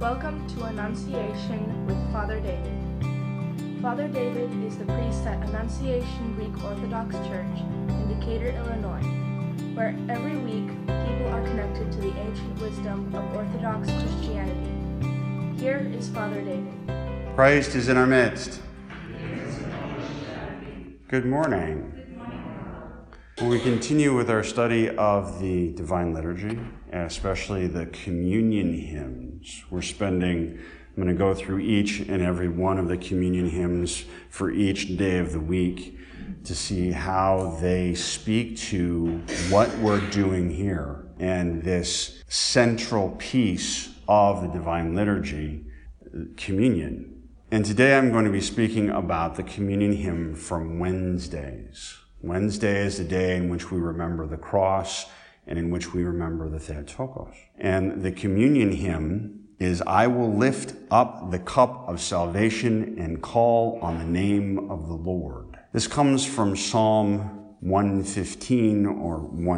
Welcome to Annunciation with Father David. Father David is the priest at Annunciation Greek Orthodox Church in Decatur, Illinois, where every week people are connected to the ancient wisdom of Orthodox Christianity. Here is Father David. Christ is in our midst. Good morning. Well, we continue with our study of the Divine Liturgy, especially the communion hymns. I'm going to go through each and every one of the communion hymns for each day of the week to see how they speak to what we're doing here and this central piece of the Divine Liturgy, communion. And today I'm going to be speaking about the communion hymn from Wednesdays. Wednesday is the day in which we remember the cross and in which we remember the Theotokos. And the communion hymn is, "I will lift up the cup of salvation and call on the name of the Lord." This comes from Psalm 115 or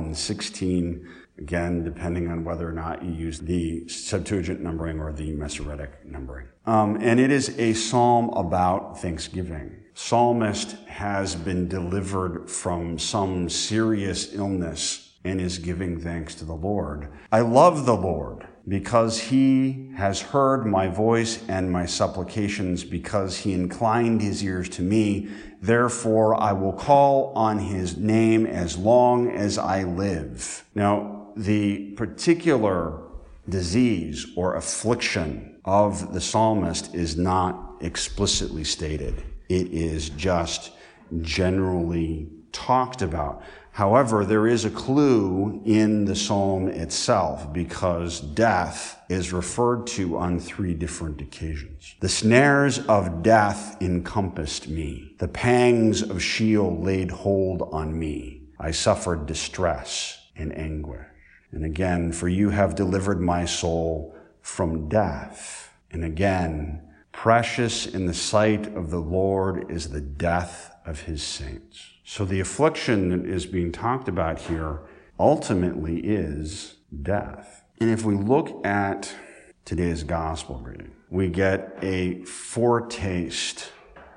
116, again, depending on whether or not you use the Septuagint numbering or the Masoretic numbering. And it is a psalm about thanksgiving. Psalmist has been delivered from some serious illness and is giving thanks to the Lord. "I love the Lord because he has heard my voice and my supplications, because he inclined his ears to me. Therefore, I will call on his name as long as I live." Now, the particular disease or affliction of the psalmist is not explicitly stated. It is just generally talked about. However, there is a clue in the psalm itself, because death is referred to on 3 different occasions. "The snares of death encompassed me. The pangs of Sheol laid hold on me. I suffered distress and anguish." And again, "For you have delivered my soul from death." And again, "Precious in the sight of the Lord is the death of his saints." So the affliction that is being talked about here ultimately is death. And if we look at today's gospel reading, we get a foretaste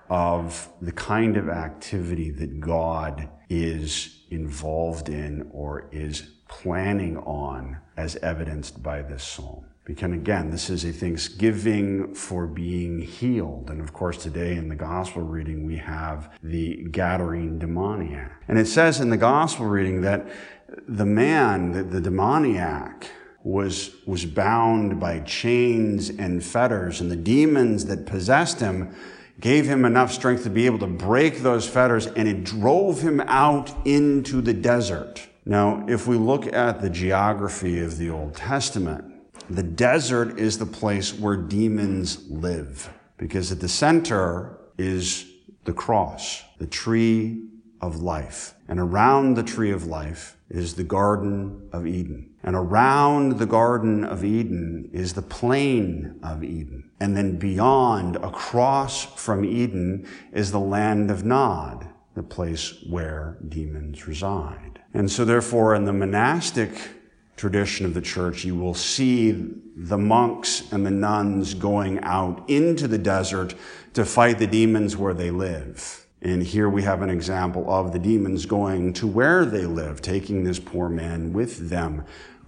of the kind of activity that God is involved in or is planning on, as evidenced by this psalm. Because again, this is a thanksgiving for being healed. And of course, today in the gospel reading, we have the Gadarene demoniac. And it says in the gospel reading that the man, the demoniac, was bound by chains and fetters, and the demons that possessed him gave him enough strength to be able to break those fetters, and it drove him out into the desert. Now, if we look at the geography of the Old Testament, the desert is the place where demons live, because at the center is the cross, the tree of life. And around the tree of life is the Garden of Eden. And around the Garden of Eden is the plain of Eden. And then beyond, across from Eden, is the land of Nod, the place where demons reside. And so therefore, in the monastic tradition of the church, you will see the monks and the nuns going out into the desert to fight the demons where they live. And here we have an example of the demons going to where they live, taking this poor man with them.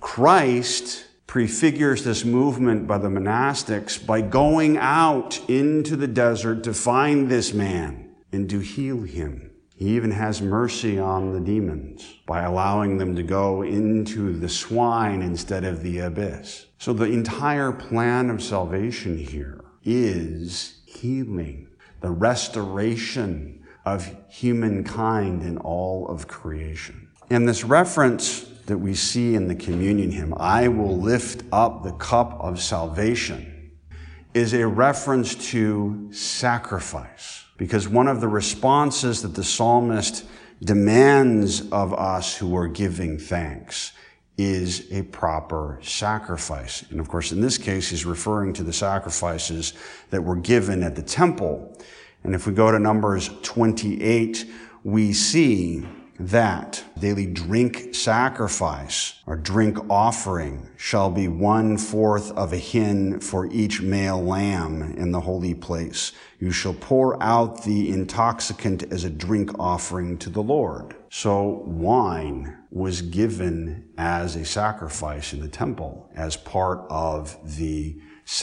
Christ prefigures this movement by the monastics by going out into the desert to find this man and to heal him. He even has mercy on the demons by allowing them to go into the swine instead of the abyss. So the entire plan of salvation here is healing, the restoration of humankind in all of creation. And this reference that we see in the communion hymn, "I will lift up the cup of salvation," is a reference to sacrifice. Because one of the responses that the psalmist demands of us who are giving thanks is a proper sacrifice. And of course, in this case, he's referring to the sacrifices that were given at the temple. And if we go to Numbers 28, we see that daily drink sacrifice or drink offering shall be 1/4 of a hin for each male lamb in the holy place. You shall pour out the intoxicant as a drink offering to the Lord. So wine was given as a sacrifice in the temple as part of the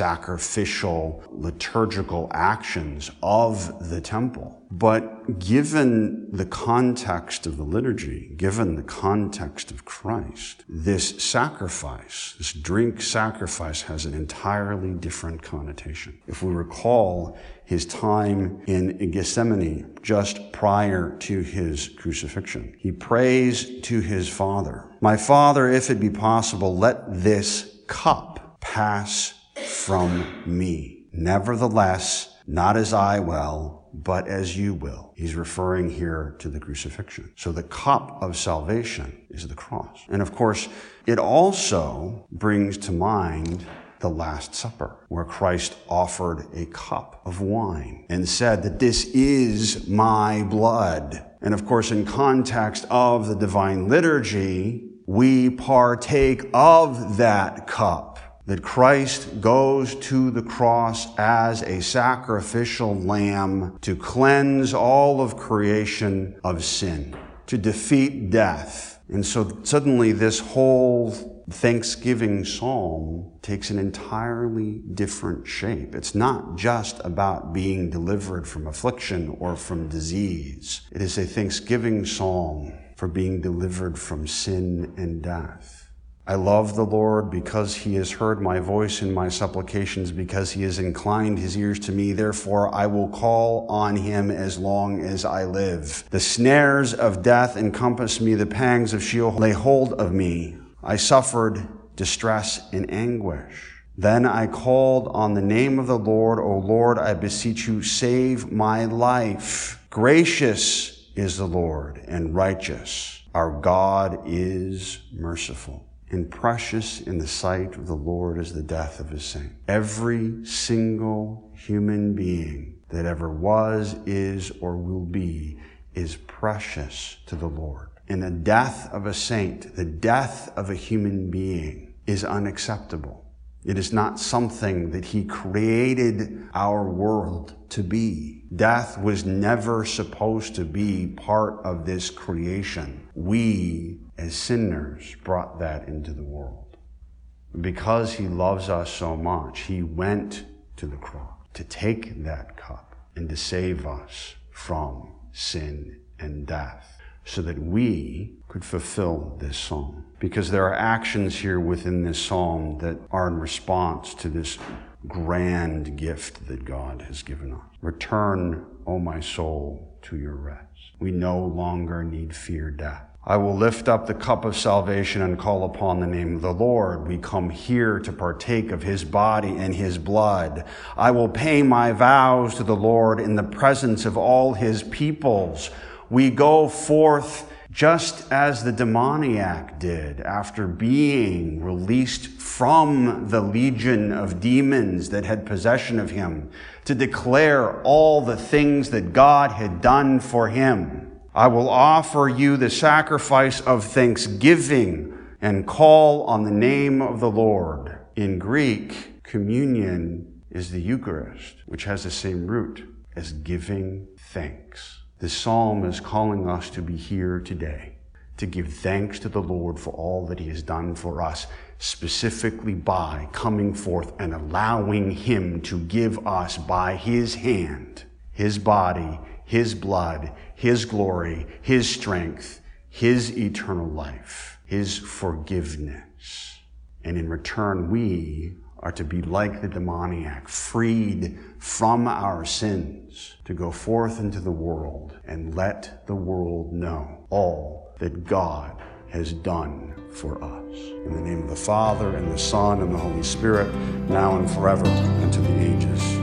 sacrificial liturgical actions of the temple. But given the context of the liturgy, given the context of Christ, this sacrifice, this drink sacrifice, has an entirely different connotation. If we recall his time in Gethsemane just prior to his crucifixion, he prays to his Father, "My Father, if it be possible, let this cup pass from me. Nevertheless, not as I will, but as you will." He's referring here to the crucifixion. So the cup of salvation is the cross. And of course, it also brings to mind the Last Supper, where Christ offered a cup of wine and said that this is my blood. And of course, in context of the divine liturgy, we partake of that cup, that Christ goes to the cross as a sacrificial lamb to cleanse all of creation of sin, to defeat death. And so suddenly this whole Thanksgiving psalm takes an entirely different shape. It's not just about being delivered from affliction or from disease. It is a thanksgiving psalm for being delivered from sin and death. I love the Lord because he has heard my voice in my supplications, because he has inclined his ears to me. Therefore, I will call on him as long as I live. The snares of death encompass me. The pangs of Sheol lay hold of me. I suffered distress and anguish. Then I called on the name of the Lord. O Lord, I beseech you, save my life. Gracious is the Lord and righteous. Our God is merciful. And precious in the sight of the Lord is the death of his saint. Every single human being that ever was, is, or will be is precious to the Lord. And the death of a saint, the death of a human being, is unacceptable. It is not something that he created our world to be. Death was never supposed to be part of this creation. We, as sinners, brought that into the world. Because he loves us so much, he went to the cross to take that cup and to save us from sin and death, so that we could fulfill this psalm. Because there are actions here within this psalm that are in response to this grand gift that God has given us. Return, O my soul, to your rest. We no longer need fear death. I will lift up the cup of salvation and call upon the name of the Lord. We come here to partake of his body and his blood. I will pay my vows to the Lord in the presence of all his peoples. We go forth just as the demoniac did after being released from the legion of demons that had possession of him, to declare all the things that God had done for him. I will offer you the sacrifice of thanksgiving and call on the name of the Lord. In Greek, communion is the Eucharist, which has the same root as giving thanks. This psalm is calling us to be here today, to give thanks to the Lord for all that he has done for us, specifically by coming forth and allowing him to give us by his hand, his body, his blood, his glory, his strength, his eternal life, his forgiveness. And in return, we are to be like the demoniac, freed from our sins, to go forth into the world and let the world know all that God has done for us. In the name of the Father, and the Son, and the Holy Spirit, now and forever, and to the ages.